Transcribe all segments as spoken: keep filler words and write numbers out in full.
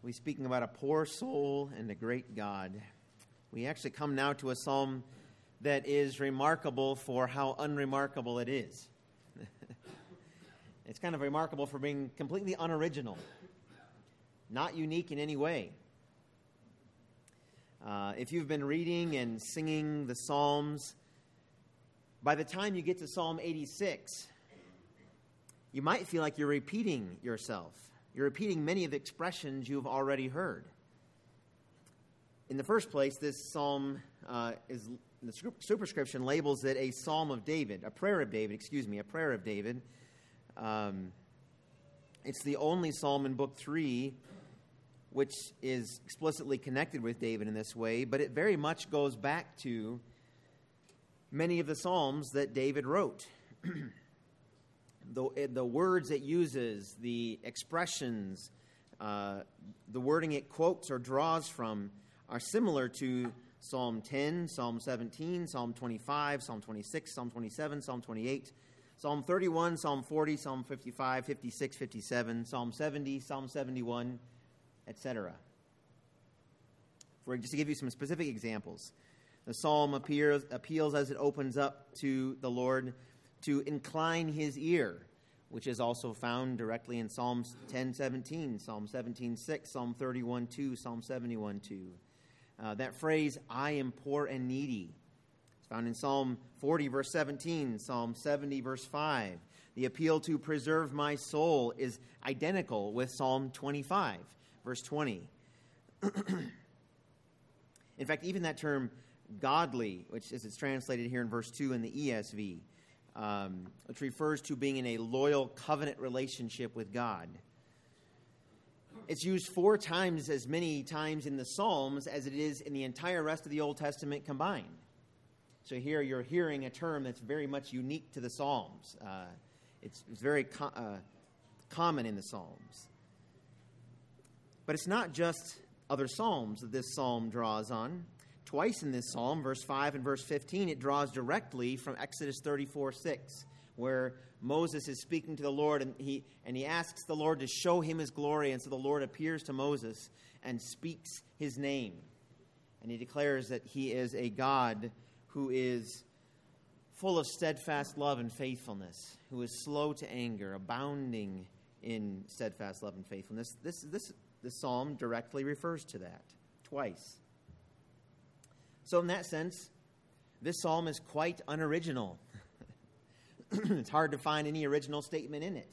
we speaking about a poor soul and a great God. We actually come now to a psalm that is remarkable for how unremarkable it is. It's kind of remarkable for being completely unoriginal, not unique in any way. Uh, if you've been reading and singing the Psalms, by the time you get to Psalm eighty-six, you might feel like you're repeating yourself. You're repeating many of the expressions you've already heard. In the first place, this psalm uh, is the superscription labels it a psalm of David, a prayer of David, excuse me, a prayer of David. Um, it's the only psalm in Book three which is explicitly connected with David in this way, but it very much goes back to many of the psalms that David wrote. the, the words it uses, the expressions, uh, the wording it quotes or draws from are similar to Psalm ten, Psalm seventeen, Psalm twenty-five, Psalm twenty-six, Psalm twenty-seven, Psalm twenty-eight, Psalm thirty-one, Psalm forty, Psalm fifty-five, fifty-six, fifty-seven, Psalm seventy, Psalm seventy-one, et cetera. For just to give you some specific examples, the psalm appears, appeals as it opens up to the Lord to incline his ear, which is also found directly in Psalms ten seventeen, Psalm seventeen six, Psalm thirty-one two, Psalm seventy-one two. Uh, that phrase, I am poor and needy, is found in Psalm forty, verse seventeen, Psalm seventy, verse five. The appeal to preserve my soul is identical with Psalm twenty-five, verse twenty. In fact, even that term, godly, which is it's translated here in verse two in the E S V, um, which refers to being in a loyal covenant relationship with God. It's used four times as many times in the Psalms as it is in the entire rest of the Old Testament combined. So here you're hearing a term that's very much unique to the Psalms. Uh, it's, it's very co- uh, common in the Psalms. But it's not just other Psalms that this psalm draws on. Twice in this psalm, verse five and verse fifteen, it draws directly from Exodus thirty-four six, where Moses is speaking to the Lord, and he and he asks the Lord to show him his glory, and so the Lord appears to Moses and speaks his name. And he declares that he is a God who is full of steadfast love and faithfulness, who is slow to anger, abounding in steadfast love and faithfulness. This, this, this psalm directly refers to that, twice. So in that sense, this psalm is quite unoriginal. It's hard to find any original statement in it.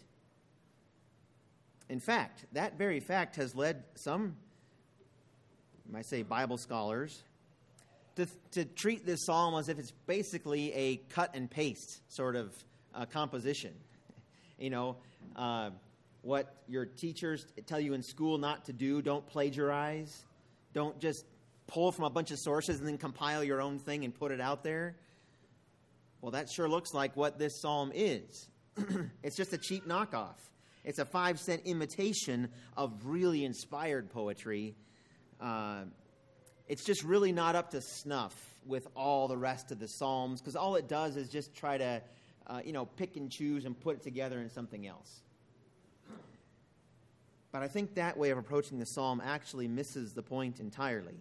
In fact, that very fact has led some, I might say Bible scholars, to, to treat this psalm as if it's basically a cut and paste sort of uh, composition. You know, uh, what your teachers tell you in school not to do, don't plagiarize, don't just pull from a bunch of sources and then compile your own thing and put it out there. Well, that sure looks like what this psalm is. It's just a cheap knockoff. It's a five-cent imitation of really inspired poetry. Uh, it's just really not up to snuff with all the rest of the psalms, because all it does is just try to, uh, you know, pick and choose and put it together in something else. But I think that way of approaching the psalm actually misses the point entirely.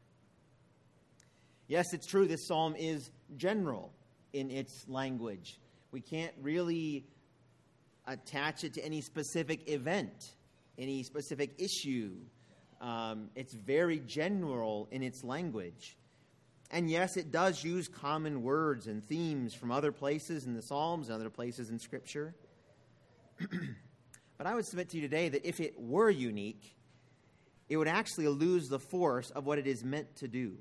Yes, it's true, this psalm is general in its language. We can't really attach it to any specific event, any specific issue. Um, it's very general in its language. And yes, it does use common words and themes from other places in the Psalms and other places in Scripture. But I would submit to you today that if it were unique, it would actually lose the force of what it is meant to do.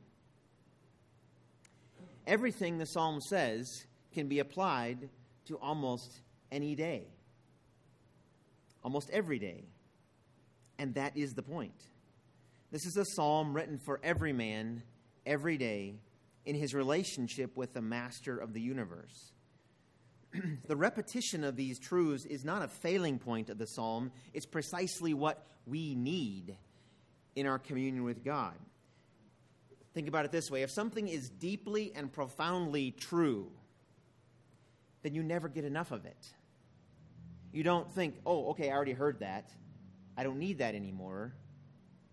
Everything the psalm says can be applied to almost any day. Almost every day. And that is the point. This is a psalm written for every man, every day, in his relationship with the master of the universe. The repetition of these truths is not a failing point of the psalm. It's precisely what we need in our communion with God. Think about it this way. If something is deeply and profoundly true, then you never get enough of it. You don't think, oh, okay, I already heard that. I don't need that anymore.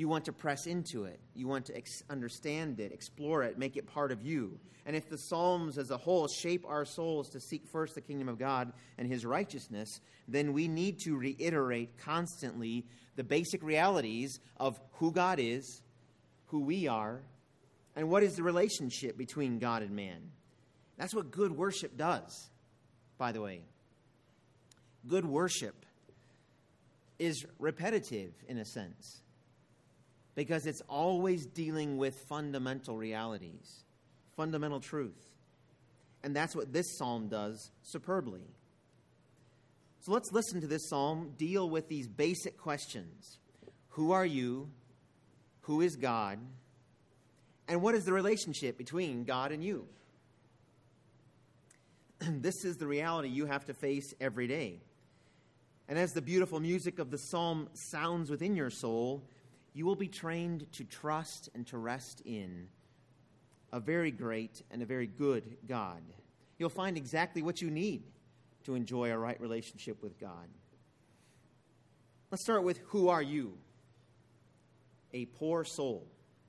You want to press into it. You want to ex- understand it, explore it, make it part of you. And if the Psalms as a whole shape our souls to seek first the kingdom of God and his righteousness, then we need to reiterate constantly the basic realities of who God is, who we are, and what is the relationship between God and man. That's what good worship does, by the way. Good worship is repetitive in a sense, because it's always dealing with fundamental realities, fundamental truth. And that's what this psalm does superbly. So let's listen to this psalm deal with these basic questions. Who are you? Who is God? And what is the relationship between God and you? This is the reality you have to face every day. And as the beautiful music of the psalm sounds within your soul, you will be trained to trust and to rest in a very great and a very good God. You'll find exactly what you need to enjoy a right relationship with God. Let's start with, who are you? A poor soul.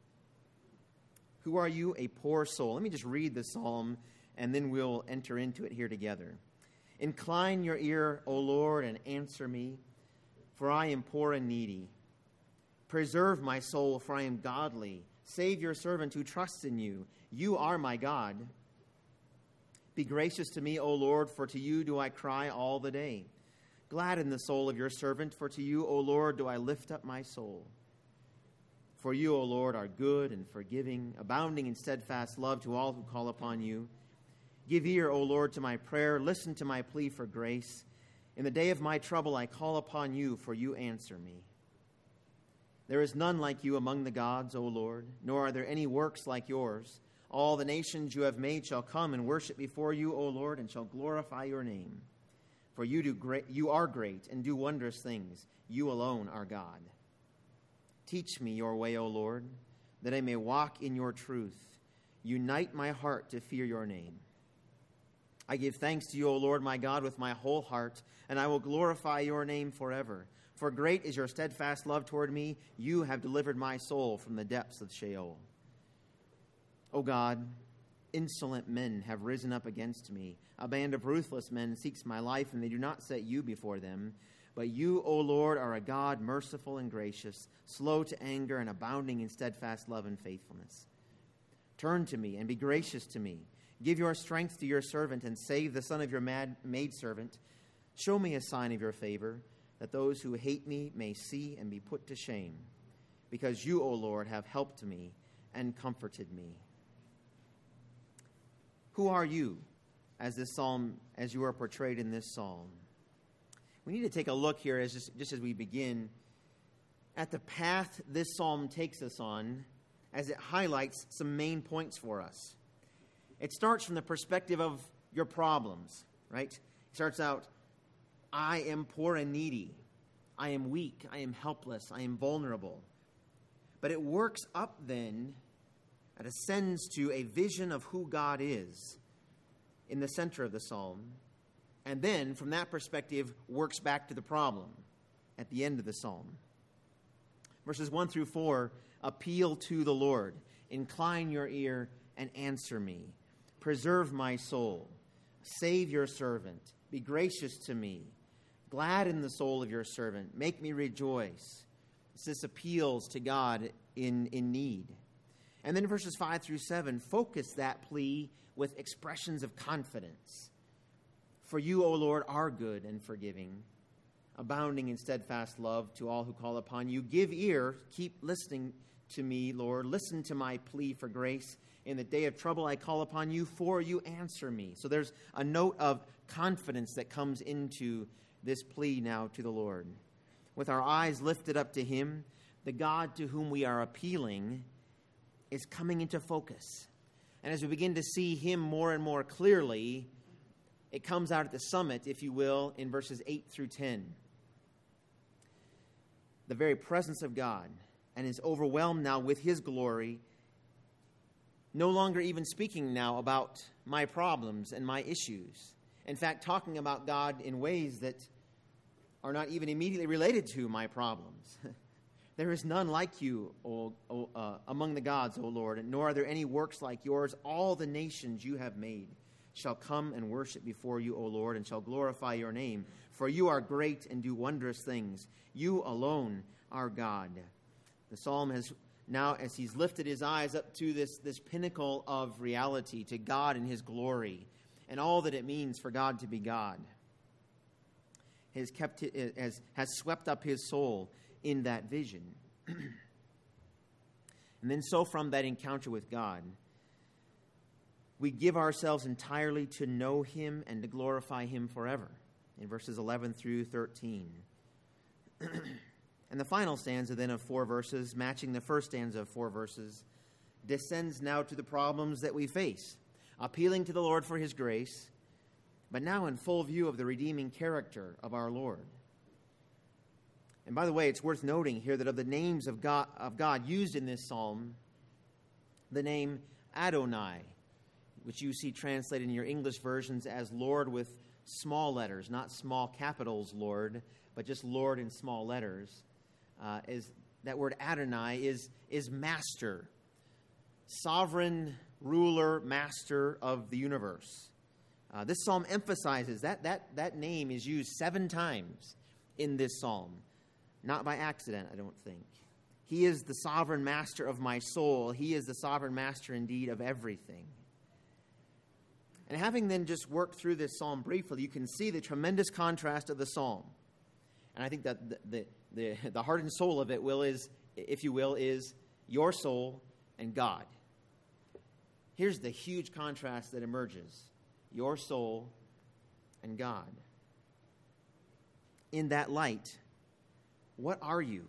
Who are you? A poor soul. Let me just read the psalm, and then we'll enter into it here together. Incline your ear, O Lord, and answer me, for I am poor and needy. Preserve my soul, for I am godly. Save your servant who trusts in you. You are my God. Be gracious to me, O Lord, for to you do I cry all the day. Gladden the soul of your servant, for to you, O Lord, do I lift up my soul. For you, O Lord, are good and forgiving, abounding in steadfast love to all who call upon you. Give ear, O Lord, to my prayer. Listen to my plea for grace. In the day of my trouble I call upon you, for you answer me. There is none like you among the gods, O Lord, nor are there any works like yours. All the nations you have made shall come and worship before you, O Lord, and shall glorify your name. For you do great, you are great and do wondrous things. You alone are God. Teach me your way, O Lord, that I may walk in your truth. Unite my heart to fear your name. I give thanks to you, O Lord, my God, with my whole heart, and I will glorify your name forever. For great is your steadfast love toward me. You have delivered my soul from the depths of Sheol. O God, insolent men have risen up against me. A band of ruthless men seeks my life, and they do not set you before them. But you, O Lord, are a God merciful and gracious, slow to anger and abounding in steadfast love and faithfulness. Turn to me and be gracious to me. Give your strength to your servant and save the son of your mad maidservant. Show me a sign of your favor, that those who hate me may see and be put to shame. Because you, O Lord, have helped me and comforted me. Who are you, as this psalm, as you are portrayed in this psalm? We need to take a look here, as just, just as we begin, at the path this psalm takes us on, as it highlights some main points for us. It starts from the perspective of your problems, right? It starts out, I am poor and needy. I am weak. I am helpless. I am vulnerable. But it works up then, it ascends to a vision of who God is in the center of the psalm. And then, from that perspective, works back to the problem at the end of the psalm. Verses one through four appeal to the Lord. Incline your ear and answer me. Preserve my soul. Save your servant. Be gracious to me. Gladden the soul of your servant. Make me rejoice. This appeals to God in, in need. And then verses five through seven focus that plea with expressions of confidence. For you, O Lord, are good and forgiving, abounding in steadfast love to all who call upon you. Give ear, keep listening to me, Lord. Listen to my plea for grace. In the day of trouble I call upon you, for you answer me. So there's a note of confidence that comes into this plea now to the Lord. With our eyes lifted up to him, the God to whom we are appealing is coming into focus. And as we begin to see him more and more clearly, it comes out at the summit, if you will, in verses eight through ten. The very presence of God, and is overwhelmed now with his glory, no longer even speaking now about my problems and my issues. In fact, talking about God in ways that are not even immediately related to my problems. There is none like you, o, o, uh, among the gods, O Lord, and nor are there any works like yours. All the nations you have made shall come and worship before you, O Lord, and shall glorify your name. For you are great and do wondrous things. You alone are God. The psalm has now, as he's lifted his eyes up to this, this pinnacle of reality, to God and his glory, and all that it means for God to be God, has kept has, has swept up his soul in that vision. And then so from that encounter with God, we give ourselves entirely to know him and to glorify him forever, in verses eleven through thirteen. And the final stanza then of four verses, matching the first stanza of four verses, descends now to the problems that we face, appealing to the Lord for his grace, but now in full view of the redeeming character of our Lord. And by the way, it's worth noting here that of the names of God, of God used in this psalm, the name Adonai, which you see translated in your English versions as Lord with small letters, not small capitals Lord, but just Lord in small letters, uh, is that word Adonai is, is master, sovereign ruler, master of the universe. Uh, this psalm emphasizes that, that that name is used seven times in this psalm. Not by accident, I don't think. He is the sovereign master of my soul. He is the sovereign master indeed of everything. And having then just worked through this psalm briefly, you can see the tremendous contrast of the psalm. And I think that the, the, the, the heart and soul of it will is, if you will, is your soul and God. Here's the huge contrast that emerges. Your soul and God. In that light, what are you?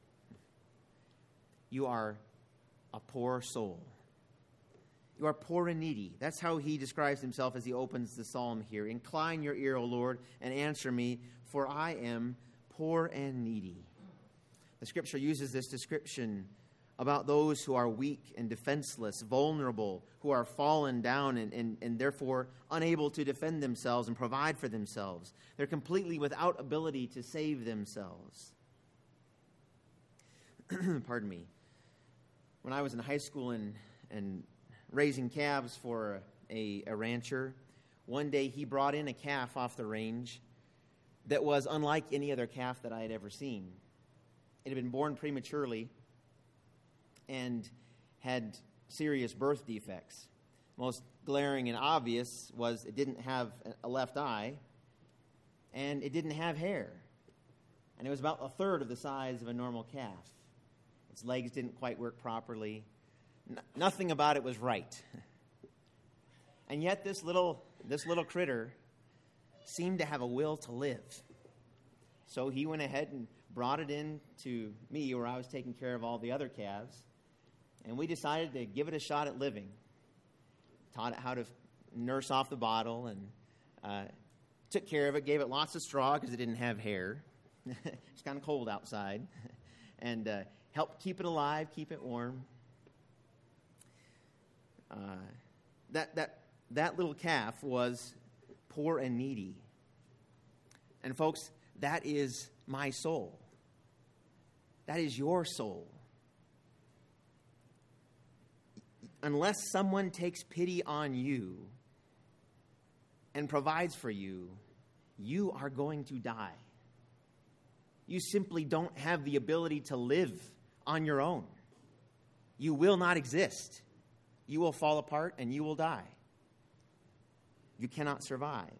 You are a poor soul. You are poor and needy. That's how he describes himself as he opens the psalm here. Incline your ear, O Lord, and answer me, for I am poor and needy. The scripture uses this description about those who are weak and defenseless, vulnerable, who are fallen down and, and, and therefore unable to defend themselves and provide for themselves. They're completely without ability to save themselves. Pardon me. When I was in high school and, and raising calves for a, a rancher, one day he brought in a calf off the range that was unlike any other calf that I had ever seen. It had been born prematurely and had serious birth defects. Most glaring and obvious was it didn't have a left eye, and it didn't have hair. And it was about a third of the size of a normal calf. Its legs didn't quite work properly. N- nothing about it was right. And yet this little, this little critter seemed to have a will to live. So he went ahead and brought it in to me where I was taking care of all the other calves. And we decided to give it a shot at living. Taught it how to nurse off the bottle and uh, took care of it, gave it lots of straw because it didn't have hair. It's kind of cold outside. And uh, helped keep it alive, keep it warm. Uh, that, that, that little calf was poor and needy. And folks, that is my soul. That is your soul. Unless someone takes pity on you and provides for you, you are going to die. You simply don't have the ability to live on your own. You will not exist. You will fall apart and you will die. You cannot survive.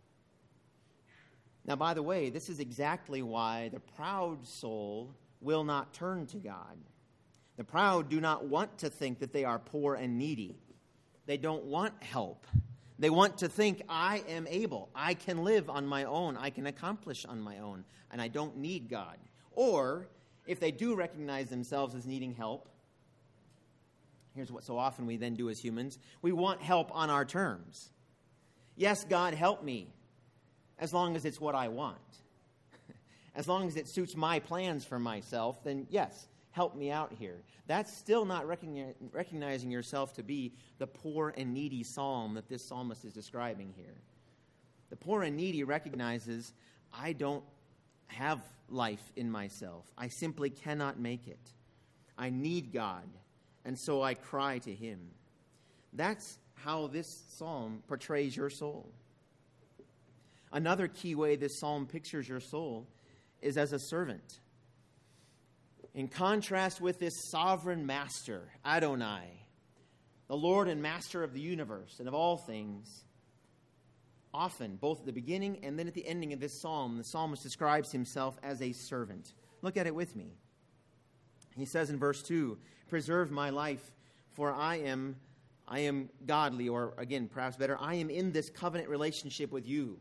Now, by the way, this is exactly why the proud soul will not turn to God. The proud do not want to think that they are poor and needy. They don't want help. They want to think, I am able. I can live on my own. I can accomplish on my own. And I don't need God. Or, if they do recognize themselves as needing help, here's what so often we then do as humans. We want help on our terms. Yes, God, help me. As long as it's what I want. As long as it suits my plans for myself, then yes, help me out here. That's still not recogni- recognizing yourself to be the poor and needy psalm that this psalmist is describing here. The poor and needy recognizes, I don't have life in myself. I simply cannot make it. I need God, and so I cry to him. That's how this psalm portrays your soul. Another key way this psalm pictures your soul is as a servant. In contrast with this sovereign master, Adonai, the Lord and master of the universe and of all things, often, both at the beginning and then at the ending of this psalm, the psalmist describes himself as a servant. Look at it with me. He says in verse two, "Preserve my life, for I am, I am godly," or again, perhaps better, "I am in this covenant relationship with you.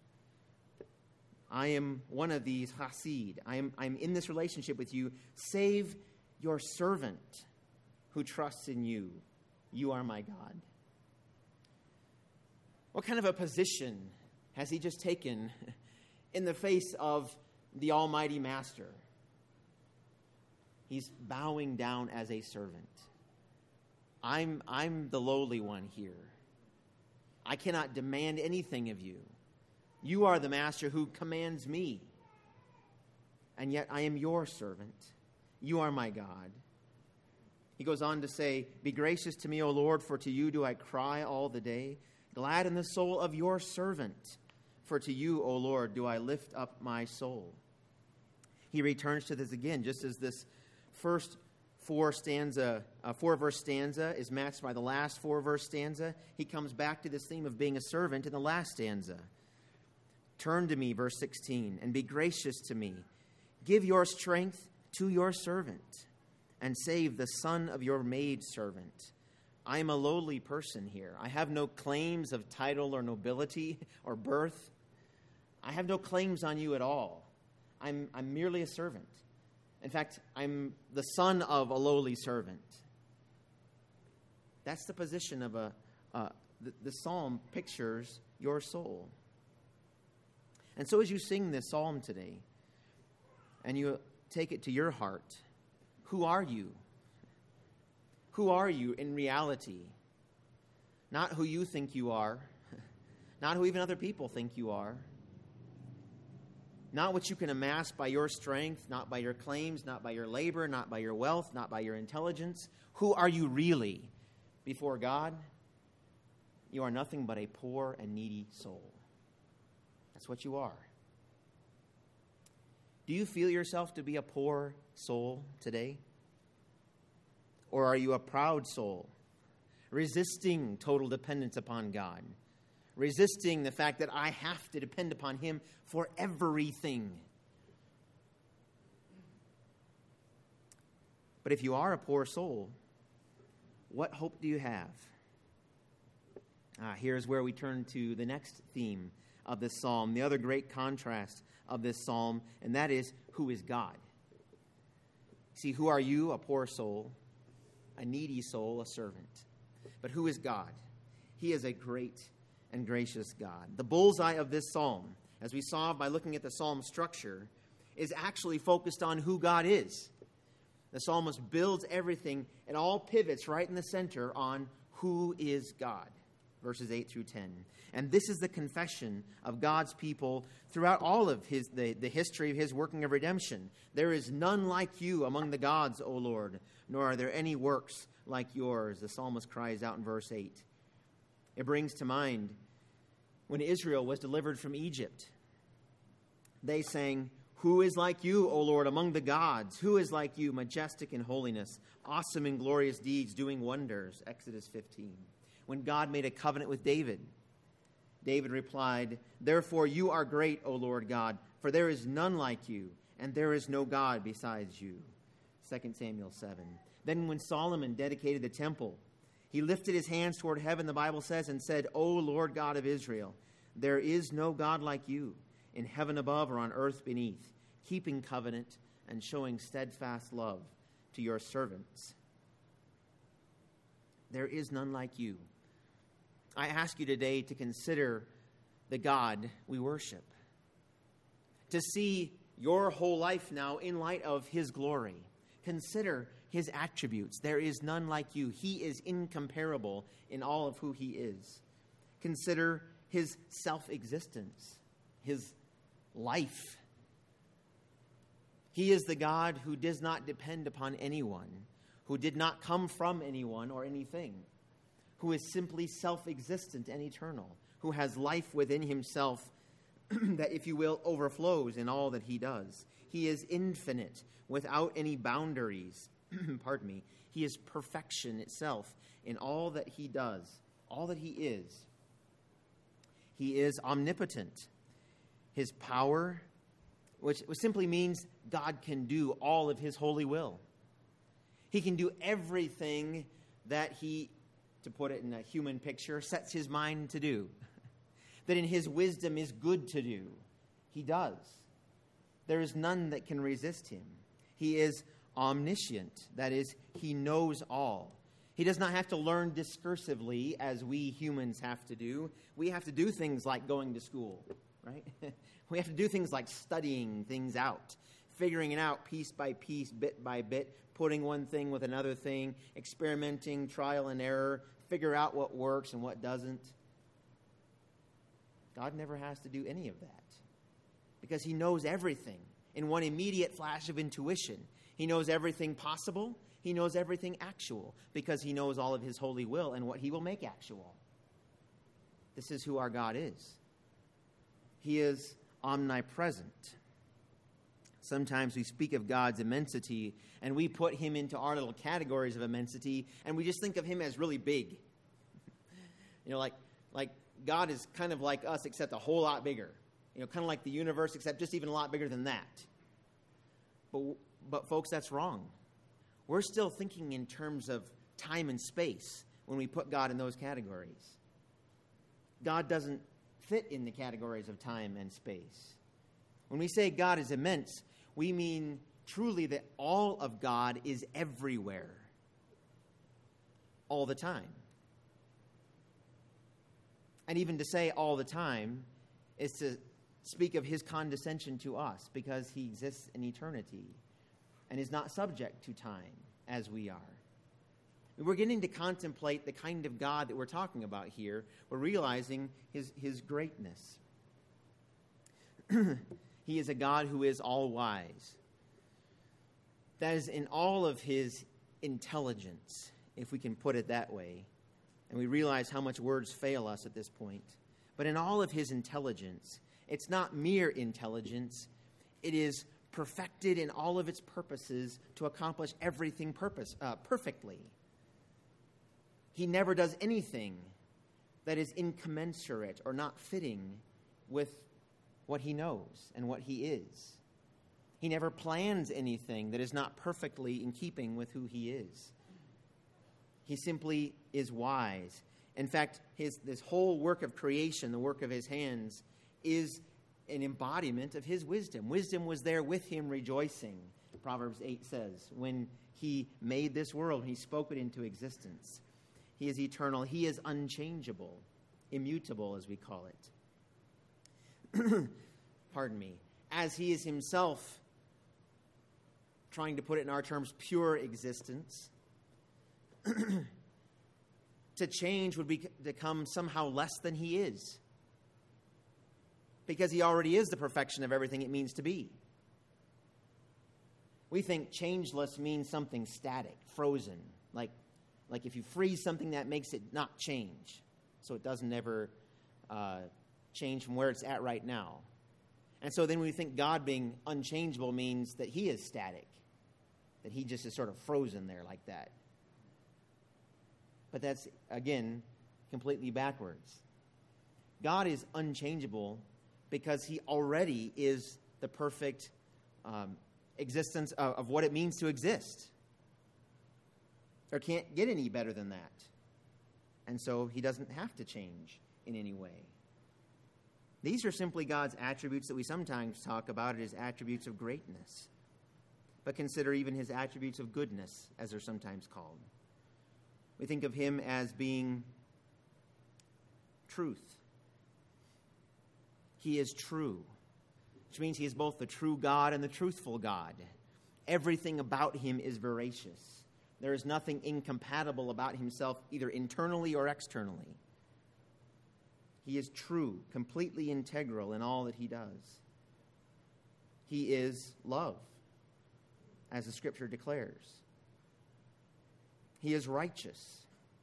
I am one of these Hasid. I am, I am in this relationship with you. Save your servant who trusts in you. You are my God." What kind of a position has he just taken in the face of the Almighty Master? He's bowing down as a servant. I'm, I'm the lowly one here. I cannot demand anything of you. You are the master who commands me. And yet I am your servant. You are my God. He goes on to say, "Be gracious to me, O Lord, for to you do I cry all the day. Glad in the soul of your servant, for to you, O Lord, do I lift up my soul." He returns to this again, just as this first four stanza, uh, four verse stanza is matched by the last four verse stanza. He comes back to this theme of being a servant in the last stanza. "Turn to me," verse sixteen, "and be gracious to me. Give your strength to your servant, and save the son of your maidservant. I am a lowly person here. I have no claims of title or nobility or birth. I have no claims on you at all. I'm, I'm merely a servant. In fact, I'm the son of a lowly servant." That's the position of a, uh, the, the psalm pictures your soul. And so as you sing this psalm today, and you take it to your heart, who are you? Who are you in reality? Not who you think you are, not who even other people think you are, not what you can amass by your strength, not by your claims, not by your labor, not by your wealth, not by your intelligence. Who are you really before God? You are nothing but a poor and needy soul. That's what you are. Do you feel yourself to be a poor soul today? Or are you a proud soul, resisting total dependence upon God, resisting the fact that I have to depend upon him for everything? But if you are a poor soul, what hope do you have? Ah, here's where we turn to the next theme of this psalm, the other great contrast of this psalm, and that is, who is God? See, who are you? A poor soul, a needy soul, a servant. But who is God? He is a great and gracious God. The bullseye of this psalm, as we saw by looking at the psalm structure, is actually focused on who God is. The psalmist builds everything, and all pivots right in the center on who is God, verses eight through ten. And this is the confession of God's people throughout all of his the, the history of his working of redemption. There is none like you among the gods, O Lord, nor are there any works like yours, the psalmist cries out in verse eight. It brings to mind when Israel was delivered from Egypt. They sang, "Who is like you, O Lord, among the gods? Who is like you, majestic in holiness, awesome in glorious deeds, doing wonders?" Exodus fifteen. When God made a covenant with David, David replied, "Therefore you are great, O Lord God, for there is none like you, and there is no God besides you." Second Samuel seven. Then when Solomon dedicated the temple, he lifted his hands toward heaven, the Bible says, and said, "O Lord God of Israel, there is no God like you, in heaven above or on earth beneath, keeping covenant and showing steadfast love to your servants." There is none like you. I ask you today to consider the God we worship, to see your whole life now in light of his glory. Consider his attributes. There is none like you. He is incomparable in all of who he is. Consider his self-existence, his life, He is the God who does not depend upon anyone, who did not come from anyone or anything, who is simply self-existent and eternal, who has life within himself that, if you will, overflows in all that he does. He is infinite, without any boundaries. Pardon me. He is perfection itself in all that he does, all that he is. He is omnipotent. His power, which simply means God can do all of his holy will. He can do everything that he, to put it in a human picture, sets his mind to do. That in his wisdom is good to do. He does. There is none that can resist him. He is omniscient. That is, he knows all. He does not have to learn discursively as we humans have to do. We have to do things like going to school, right? We have to do things like studying things out, figuring it out piece by piece, bit by bit, putting one thing with another thing, experimenting, trial and error, figure out what works and what doesn't. God never has to do any of that because he knows everything in one immediate flash of intuition. He knows everything possible. He knows everything actual because he knows all of his holy will and what he will make actual. This is who our God is. He is omnipresent. Sometimes we speak of God's immensity and we put him into our little categories of immensity and we just think of him as really big. You know, like, like God is kind of like us except a whole lot bigger. You know, kind of like the universe except just even a lot bigger than that. But, but folks, that's wrong. We're still thinking in terms of time and space when we put God in those categories. God doesn't fit in the categories of time and space. When we say God is immense, we mean truly that all of God is everywhere, all the time. And even to say all the time is to speak of his condescension to us because he exists in eternity and is not subject to time as we are. We're getting to contemplate the kind of God that we're talking about here. We're realizing his, his greatness. He is a God who is all-wise. That is, in all of his intelligence, if we can put it that way. And we realize how much words fail us at this point. But in all of his intelligence, it's not mere intelligence. It is perfected in all of its purposes to accomplish everything purpose uh, perfectly. He never does anything that is incommensurate or not fitting with what he knows and what he is. He never plans anything that is not perfectly in keeping with who he is. He simply is wise. In fact, his this whole work of creation, the work of his hands, is an embodiment of his wisdom. Wisdom was there with him rejoicing, Proverbs eight says, when he made this world, he spoke it into existence. He is eternal. He is unchangeable, immutable, as we call it. Pardon me. As he is himself, trying to put it in our terms, pure existence, to change would be, become somehow less than he is. Because he already is the perfection of everything it means to be. We think changeless means something static, frozen. Like, like if you freeze something, that makes it not change. So it doesn't ever uh, change from where it's at right now. And so then we think God being unchangeable means that he is static. That he just is sort of frozen there like that. But that's, again, completely backwards. God is unchangeable because he already is the perfect um, existence of, of what it means to exist. There can't get any better than that. And so he doesn't have to change in any way. These are simply God's attributes that we sometimes talk about as attributes of greatness. But consider even his attributes of goodness, as they're sometimes called. We think of him as being truth. He is true, which means he is both the true God and the truthful God. Everything about him is veracious. There is nothing incompatible about himself, either internally or externally. He is true, completely integral in all that he does. He is love. as the Scripture declares. He is righteous,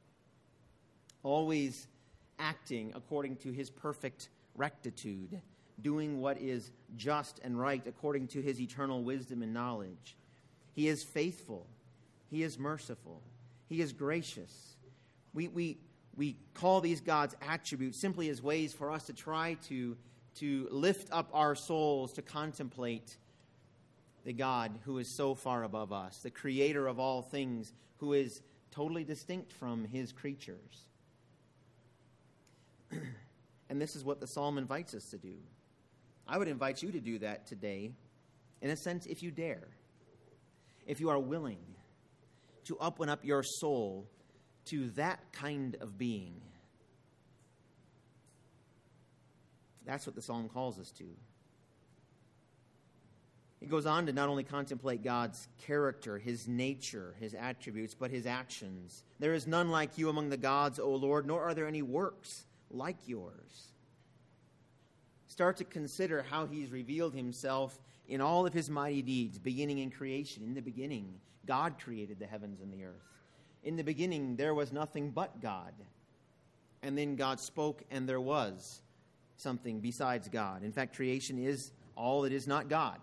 always acting according to his perfect rectitude, doing what is just and right according to his eternal wisdom and knowledge. He is faithful. He is merciful. He is gracious. We, we, we call these God's attributes simply as ways for us to try to, to lift up our souls to contemplate the God who is so far above us, the creator of all things, who is totally distinct from his creatures. And this is what the psalm invites us to do. I would invite you to do that today, in a sense, if you dare, if you are willing to open up your soul to that kind of being. That's what the psalm calls us to. It goes on to not only contemplate God's character, his nature, his attributes, but his actions. There is none like you among the gods, O Lord, nor are there any works like yours. Start to consider how he's revealed himself in all of his mighty deeds, beginning in creation. In the beginning, God created the heavens and the earth. In the beginning, there was nothing but God. And then God spoke, and there was something besides God. In fact, creation is all that is not God.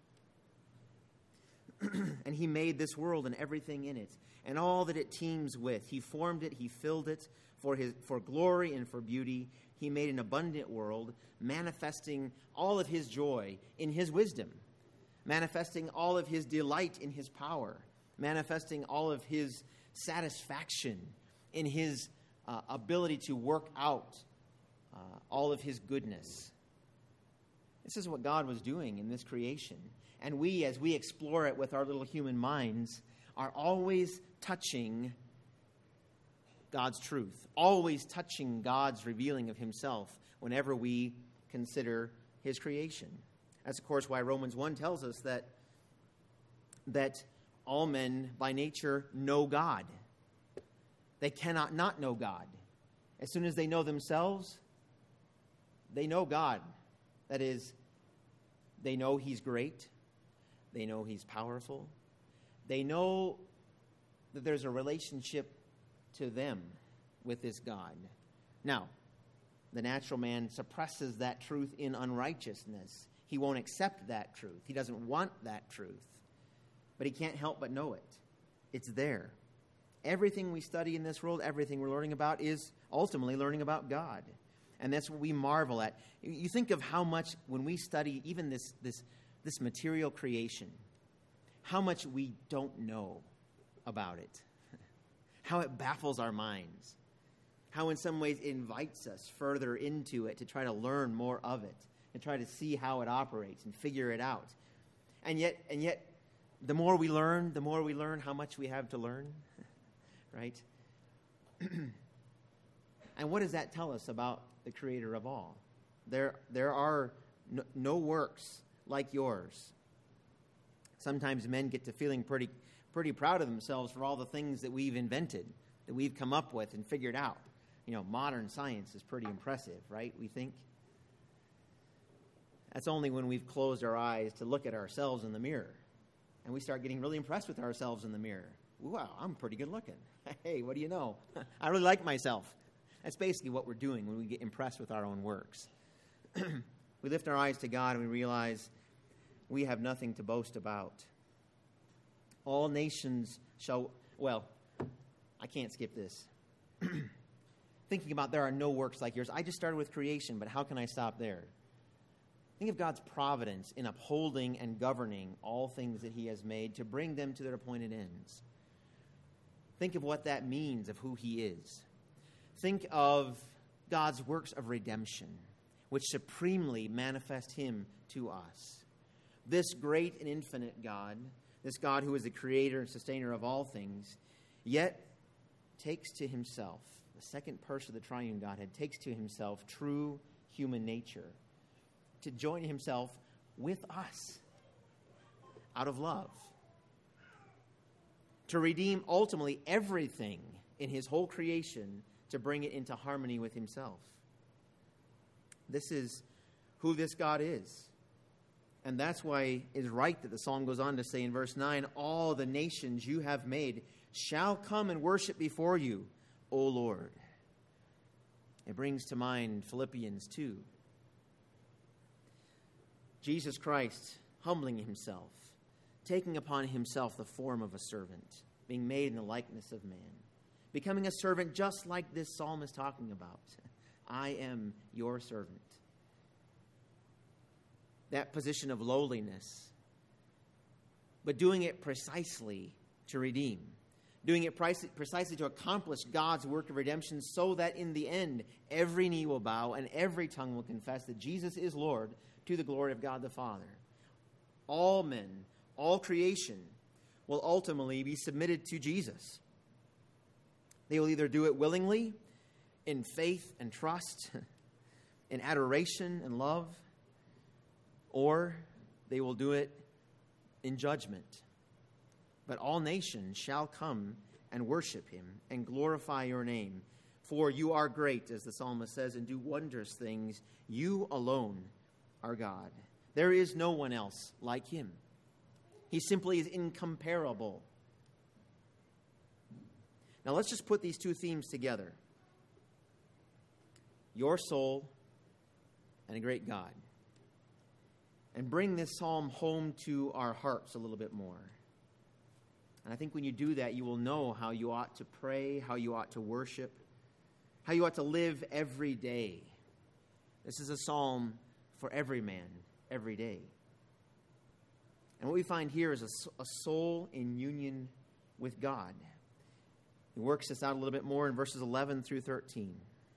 And he made this world and everything in it, and all that it teems with. He formed it, he filled it for his for glory and for beauty. He made an abundant world, manifesting all of his joy in his wisdom, manifesting all of his delight in his power, manifesting all of his satisfaction in his uh, ability to work out uh, all of his goodness. This is what God was doing in this creation. And we, as we explore it with our little human minds, are always touching God's truth, always touching God's revealing of himself whenever we consider his creation. That's, of course, why Romans one tells us that, that all men by nature know God. They cannot not know God. As soon as they know themselves, they know God. That is, they know he's great. They know he's powerful. They know that there's a relationship to them with this God. Now, the natural man suppresses that truth in unrighteousness. He won't accept that truth. He doesn't want that truth. But he can't help but know it. It's there. Everything we study in this world, everything we're learning about, is ultimately learning about God. And that's what we marvel at. You think of how much, when we study even this, this, this material creation, how much we don't know about it. How it baffles our minds. How in some ways it invites us further into it to try to learn more of it and try to see how it operates and figure it out. And yet, and yet, the more we learn, the more we learn how much we have to learn. Right? And what does that tell us about the creator of all? There, there are no, no works like yours. Sometimes men get to feeling pretty, pretty proud of themselves for all the things that we've invented, that we've come up with and figured out. You know, modern science is pretty impressive, right? We think. That's only when we've closed our eyes to look at ourselves in the mirror. And we start getting really impressed with ourselves in the mirror. Wow, I'm pretty good looking. Hey, what do you know? I really like myself. That's basically what we're doing when we get impressed with our own works. We lift our eyes to God and we realize we have nothing to boast about. All nations shall, well, I can't skip this. Thinking about there are no works like yours. I just started with creation, but how can I stop there? Think of God's providence in upholding and governing all things that he has made to bring them to their appointed ends. Think of what that means of who he is. Think of God's works of redemption, which supremely manifest him to us. This great and infinite God, this God who is the creator and sustainer of all things, yet takes to himself, the second person of the triune Godhead, takes to himself true human nature to join himself with us out of love, to redeem ultimately everything in his whole creation to bring it into harmony with himself. This is who this God is. And that's why it's right that the psalm goes on to say in verse nine, all the nations you have made shall come and worship before you, O Lord. It brings to mind Philippians two. Jesus Christ humbling himself, taking upon himself the form of a servant, being made in the likeness of man, becoming a servant just like this psalm is talking about. I am your servant. That position of lowliness, but doing it precisely to redeem, doing it precisely to accomplish God's work of redemption so that in the end, every knee will bow and every tongue will confess that Jesus is Lord to the glory of God the Father. All men, all creation will ultimately be submitted to Jesus. They will either do it willingly, in faith and trust, in adoration and love, or they will do it in judgment. But all nations shall come and worship him and glorify your name. For you are great, as the psalmist says, and do wondrous things. You alone are God. There is no one else like him. He simply is incomparable. Now let's just put these two themes together. Your soul and a great God. And bring this psalm home to our hearts a little bit more. And I think when you do that, you will know how you ought to pray, how you ought to worship, how you ought to live every day. This is a psalm for every man, every day. And what we find here is a, a soul in union with God. He works this out a little bit more in verses eleven through thirteen.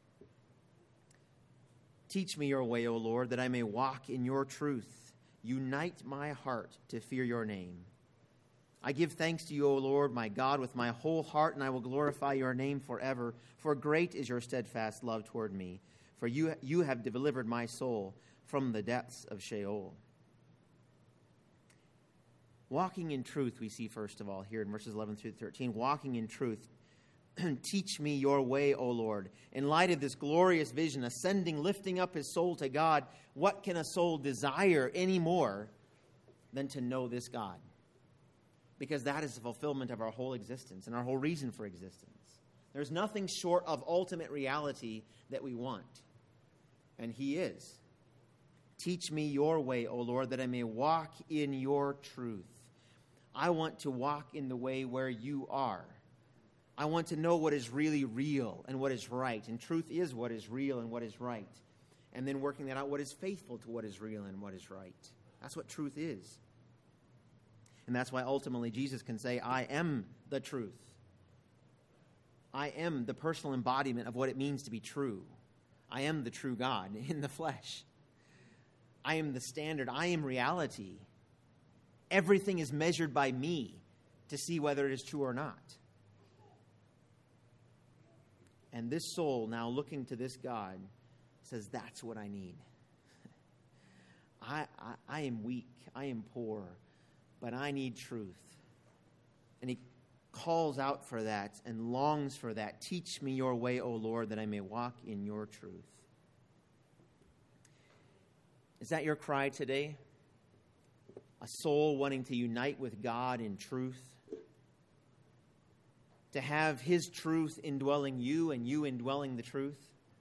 Teach me your way, O Lord, that I may walk in your truth. Unite my heart to fear your name. I give thanks to you, O Lord, my God, with my whole heart, and I will glorify your name forever. For great is your steadfast love toward me. For you, you have delivered my soul from the depths of Sheol. Walking in truth, we see first of all here in verses eleven through thirteen. Walking in truth. Teach me your way, O Lord. In light of this glorious vision, ascending, lifting up his soul to God, what can a soul desire any more than to know this God? Because that is the fulfillment of our whole existence and our whole reason for existence. There's nothing short of ultimate reality that we want. And he is. Teach me your way, O Lord, that I may walk in your truth. I want to walk in the way where you are. I want to know what is really real and what is right. And truth is what is real and what is right. And then working that out, what is faithful to what is real and what is right. That's what truth is. And that's why ultimately Jesus can say, I am the truth. I am the personal embodiment of what it means to be true. I am the true God in the flesh. I am the standard. I am reality. Everything is measured by me to see whether it is true or not. And this soul, now looking to this God, says, that's what I need. I, I, I am weak. I am poor. But I need truth. And he calls out for that and longs for that. Teach me your way, O Lord, that I may walk in your truth. Is that your cry today? A soul wanting to unite with God in truth? To have his truth indwelling you and you indwelling the truth?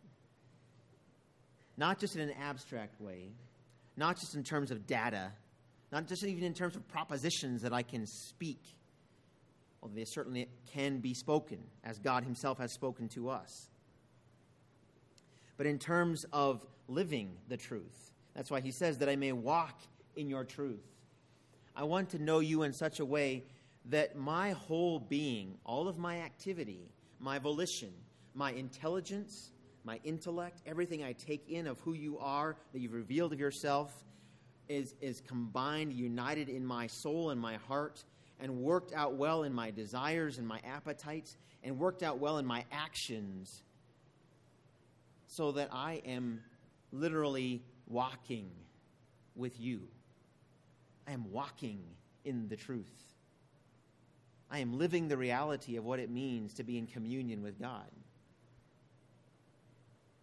Not just in an abstract way, not just in terms of data, not just even in terms of propositions that I can speak, although they certainly can be spoken as God himself has spoken to us, but in terms of living the truth. That's why he says that I may walk in your truth. I want to know you in such a way that my whole being, all of my activity, my volition, my intelligence, my intellect, everything I take in of who you are, that you've revealed of yourself, is, is combined, united in my soul and my heart, and worked out well in my desires and my appetites, and worked out well in my actions, so that I am literally walking with you. I am walking in the truth. I am living the reality of what it means to be in communion with God.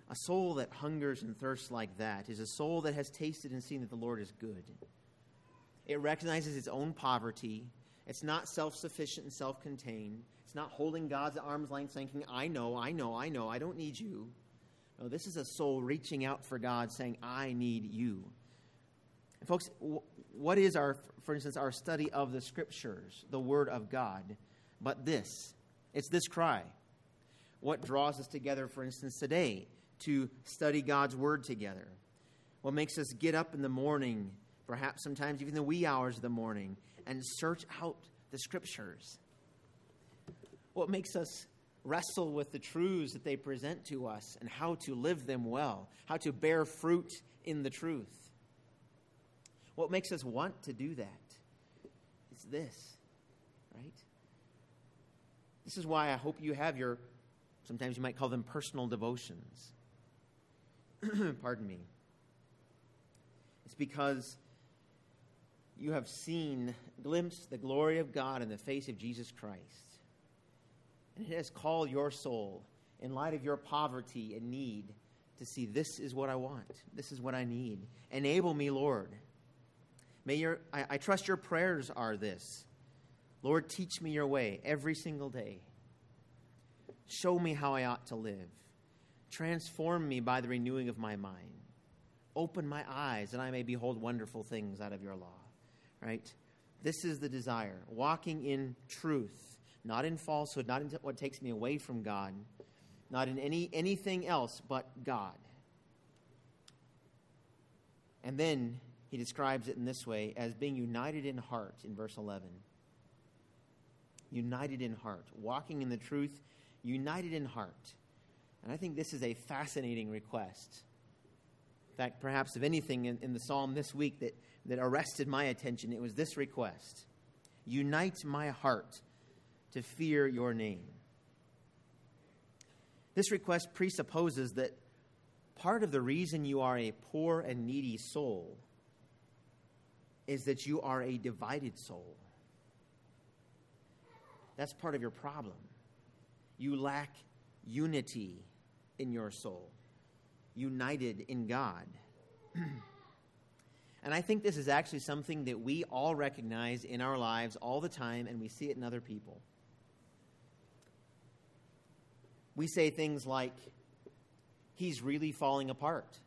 A soul that hungers and thirsts like that is a soul that has tasted and seen that the Lord is good. It recognizes its own poverty. It's not self-sufficient and self-contained. It's not holding God's arm's length thinking, I know, I know, I know, I don't need you. No, this is a soul reaching out for God saying, I need you. And folks, what is our, for instance, our study of the Scriptures, the Word of God, but this? It's this cry. What draws us together, for instance, today to study God's Word together? What makes us get up in the morning, perhaps sometimes even the wee hours of the morning, and search out the Scriptures? What makes us wrestle with the truths that they present to us and how to live them well, how to bear fruit in the truth? What makes us want to do that? It's this, right? This is why I hope you have your, sometimes you might call them personal devotions. Pardon me. It's because you have seen, glimpsed the glory of God in the face of Jesus Christ. And it has called your soul, in light of your poverty and need, to see this is what I want. This is what I need. Enable me, Lord. May your I, I trust your prayers are this. Lord, teach me your way every single day. Show me how I ought to live. Transform me by the renewing of my mind. Open my eyes that I may behold wonderful things out of your law. Right? This is the desire. Walking in truth. Not in falsehood, not in what takes me away from God, not in any anything else but God. And then he describes it in this way as being united in heart in verse eleven. United in heart, walking in the truth, united in heart. And I think this is a fascinating request. In fact, perhaps of anything in, in the psalm this week that, that arrested my attention, it was this request. Unite my heart to fear your name. This request presupposes that part of the reason you are a poor and needy soul is that you are a divided soul. That's part of your problem. You lack unity in your soul, united in God. And I think this is actually something that we all recognize in our lives all the time, and we see it in other people. We say things like, he's really falling apart.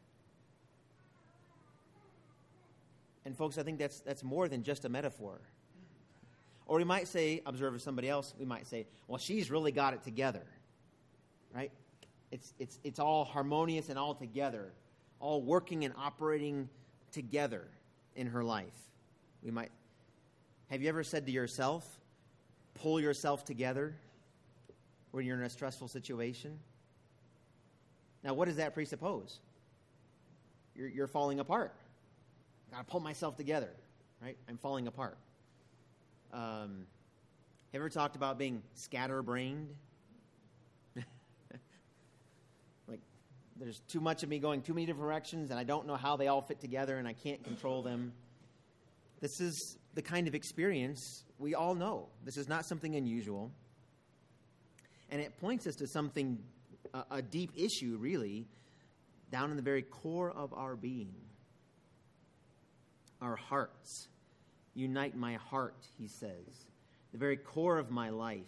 And folks, I think that's that's more than just a metaphor. Or we might say, observe somebody else, we might say, well, she's really got it together. Right? It's it's it's all harmonious and all together, all working and operating together in her life. We might have you ever said to yourself, pull yourself together when you're in a stressful situation? Now, what does that presuppose? You're, you're falling apart. I've got to pull myself together, right? I'm falling apart. Um, have you ever talked about being scatterbrained? Like, there's too much of me going too many different directions, and I don't know how they all fit together, and I can't control them. This is the kind of experience we all know. This is not something unusual. And it points us to something, a, a deep issue, really, down in the very core of our being. Our hearts. Unite my heart, he says. The very core of my life.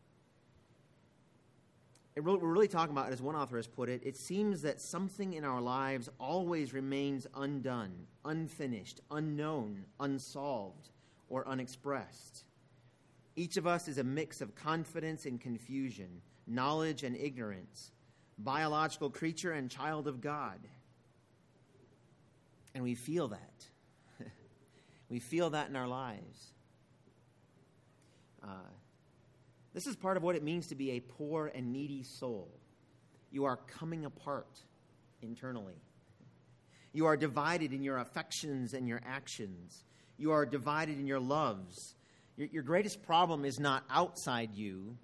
And what we're really talking about, as one author has put it, it seems that something in our lives always remains undone, unfinished, unknown, unsolved, or unexpressed. Each of us is a mix of confidence and confusion, knowledge and ignorance, biological creature and child of God. And we feel that. We feel that in our lives. Uh, this is part of what it means to be a poor and needy soul. You are coming apart internally. You are divided in your affections and your actions. You are divided in your loves. Your, your greatest problem is not outside you.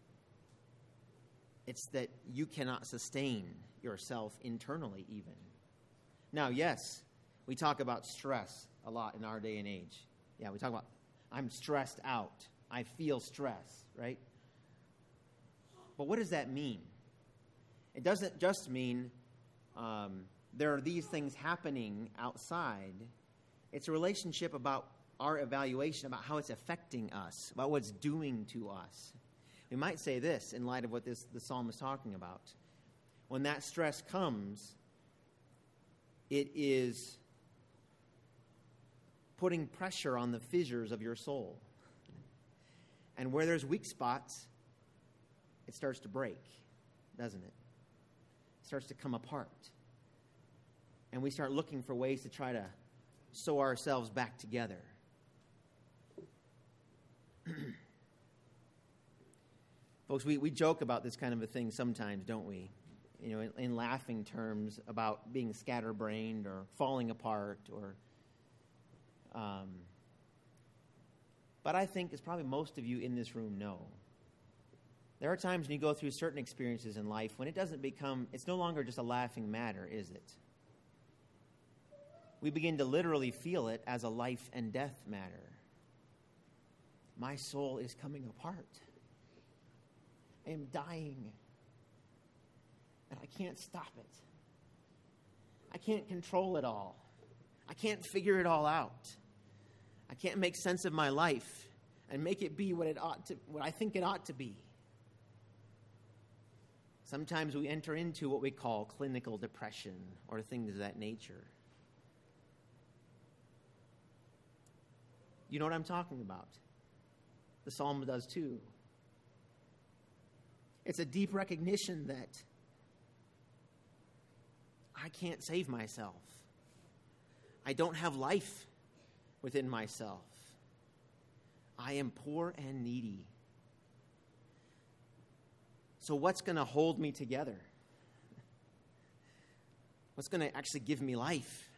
It's that you cannot sustain yourself internally even. Now, yes, we talk about stress a lot in our day and age. Yeah, we talk about, I'm stressed out. I feel stress, right? But what does that mean? It doesn't just mean um, there are these things happening outside. It's a relationship about our evaluation, about how it's affecting us, about what it's doing to us. We might say this in light of what this the psalm is talking about. When that stress comes, it is putting pressure on the fissures of your soul. And where there's weak spots, it starts to break, doesn't it? It starts to come apart. And we start looking for ways to try to sew ourselves back together. Folks, we, we joke about this kind of a thing sometimes, don't we? You know, in, in laughing terms about being scatterbrained or falling apart or... Um, but I think, as probably most of you in this room know, there are times when you go through certain experiences in life when it doesn't become, it's no longer just a laughing matter, is it? We begin to literally feel it as a life and death matter. My soul is coming apart. I am dying. And I can't stop it. I can't control it all. I can't figure it all out. I can't make sense of my life and make it be what it ought to, what I think it ought to be. Sometimes we enter into what we call clinical depression or things of that nature. You know what I'm talking about? The psalm does too. It's a deep recognition that I can't save myself. I don't have life within myself. I am poor and needy. So what's going to hold me together? What's going to actually give me life?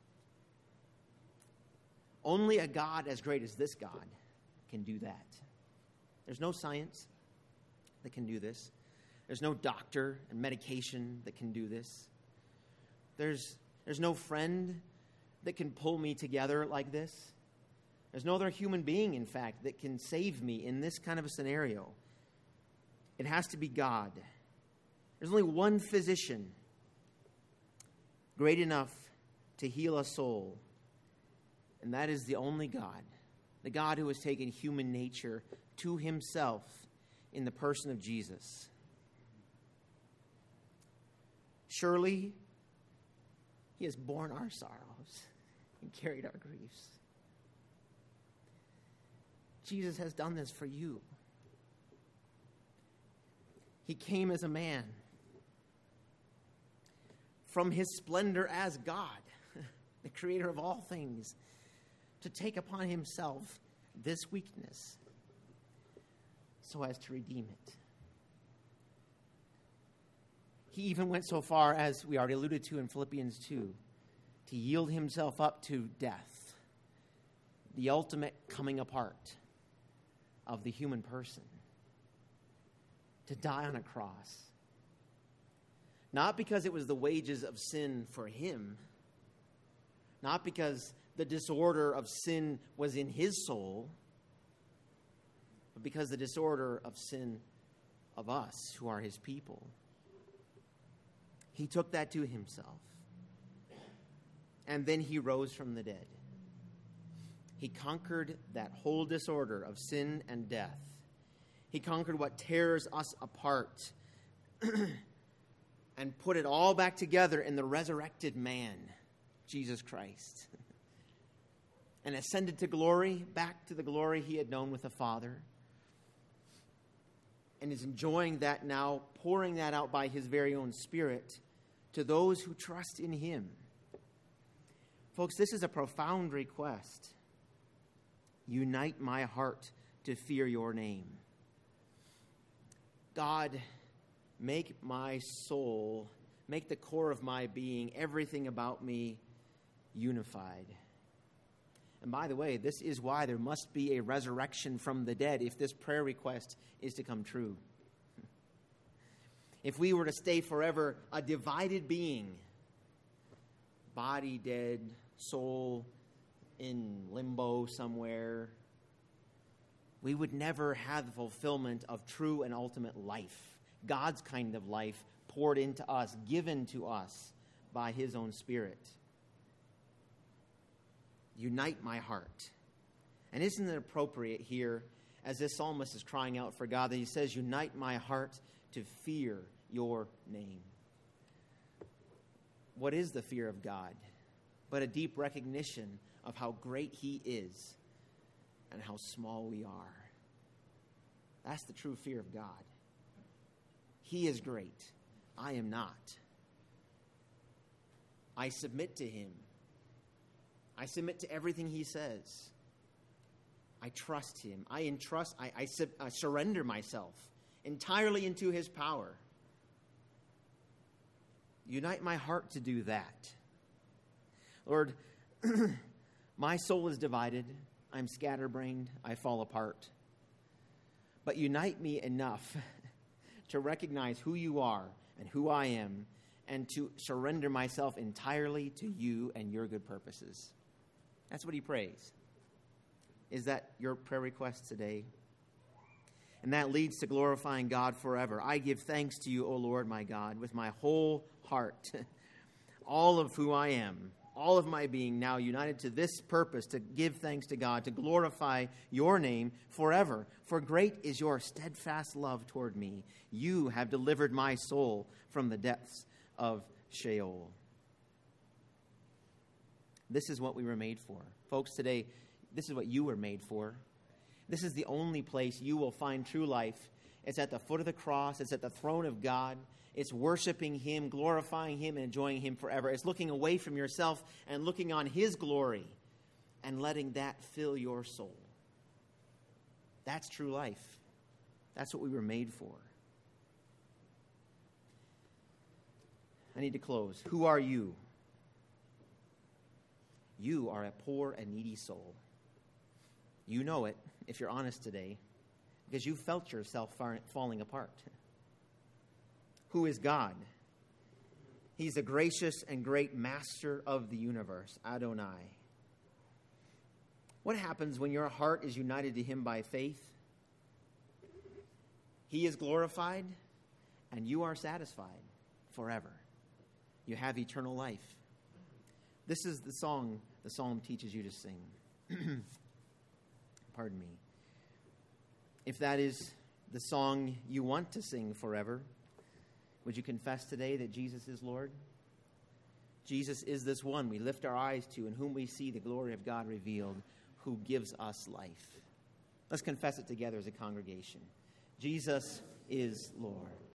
Only a God as great as this God can do that. There's no science that can do this. There's no doctor and medication that can do this. There's, there's no friend that can pull me together like this. There's no other human being, in fact, that can save me in this kind of a scenario. It has to be God. There's only one physician great enough to heal a soul, and that is the only God, the God who has taken human nature to himself in the person of Jesus. Surely, he has borne our sorrows and carried our griefs. Jesus has done this for you. He came as a man from his splendor as God, the creator of all things, to take upon himself this weakness so as to redeem it. He even went so far, as we already alluded to in Philippians two, to yield himself up to death, the ultimate coming apart of the human person, to die on a cross. Not because it was the wages of sin for him, not because the disorder of sin was in his soul, but because the disorder of sin of us, who are his people. He took that to himself. And then he rose from the dead. He conquered that whole disorder of sin and death. He conquered what tears us apart and put it all back together in the resurrected man, Jesus Christ. And ascended to glory, back to the glory he had known with the Father. And is enjoying that now, pouring that out by his very own Spirit to those who trust in him. Folks, this is a profound request. Unite my heart to fear your name. God, make my soul, make the core of my being, everything about me, unified. And by the way, this is why there must be a resurrection from the dead if this prayer request is to come true. If we were to stay forever a divided being, body dead, soul in limbo somewhere, we would never have the fulfillment of true and ultimate life, God's kind of life poured into us, given to us by his own Spirit. Unite my heart. And isn't it appropriate here, as this psalmist is crying out for God, that he says, unite my heart to fear your name. What is the fear of God but a deep recognition of how great he is and how small we are? That's the true fear of God. He is great. I am not. I submit to him. I submit to everything he says. I trust him. I entrust, I, I, sub, I surrender myself entirely into his power. Unite my heart to do that. Lord, my soul is divided. I'm scatterbrained. I fall apart. But unite me enough to recognize who you are and who I am, and to surrender myself entirely to you and your good purposes. That's what he prays. Is that your prayer request today? And that leads to glorifying God forever. I give thanks to you, O Lord my God, with my whole heart. All of who I am, all of my being now united to this purpose, to give thanks to God, to glorify your name forever. For great is your steadfast love toward me. You have delivered my soul from the depths of Sheol. This is what we were made for. Folks, today, this is what you were made for. This is the only place you will find true life. It's at the foot of the cross. It's at the throne of God. It's worshiping him, glorifying him, and enjoying him forever. It's looking away from yourself and looking on his glory and letting that fill your soul. That's true life. That's what we were made for. I need to close. Who are you? You are a poor and needy soul. You know it, if you're honest today, because you felt yourself far, falling apart. Who is God? He's the gracious and great master of the universe, Adonai. What happens when your heart is united to him by faith? He is glorified, and you are satisfied forever. You have eternal life. This is the song the psalm teaches you to sing. Pardon me. If that is the song you want to sing forever, would you confess today that Jesus is Lord? Jesus is this one we lift our eyes to, in whom we see the glory of God revealed, who gives us life. Let's confess it together as a congregation. Jesus is Lord.